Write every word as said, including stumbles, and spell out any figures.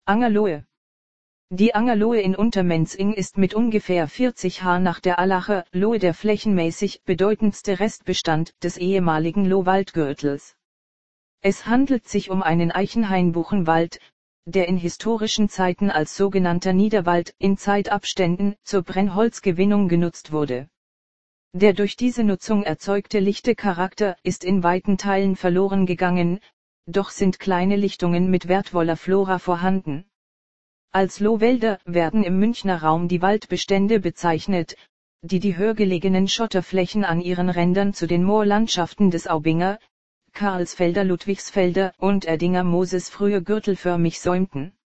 Angerlohe. Die Angerlohe in Untermenzing ist mit ungefähr vierzig Ha nach der Allacher Lohe der flächenmäßig bedeutendste Restbestand des ehemaligen Lohwaldgürtels. Es handelt sich um einen Eichenhainbuchenwald, der in historischen Zeiten als sogenannter Niederwald in Zeitabständen zur Brennholzgewinnung genutzt wurde. Der durch diese Nutzung erzeugte lichte Charakter ist in weiten Teilen verloren gegangen, doch sind kleine Lichtungen mit wertvoller Flora vorhanden. Als Lohwälder werden im Münchner Raum die Waldbestände bezeichnet, die die höher gelegenen Schotterflächen an ihren Rändern zu den Moorlandschaften des Aubinger, Karlsfelder Ludwigsfelder und Erdinger Mooses früher gürtelförmig säumten.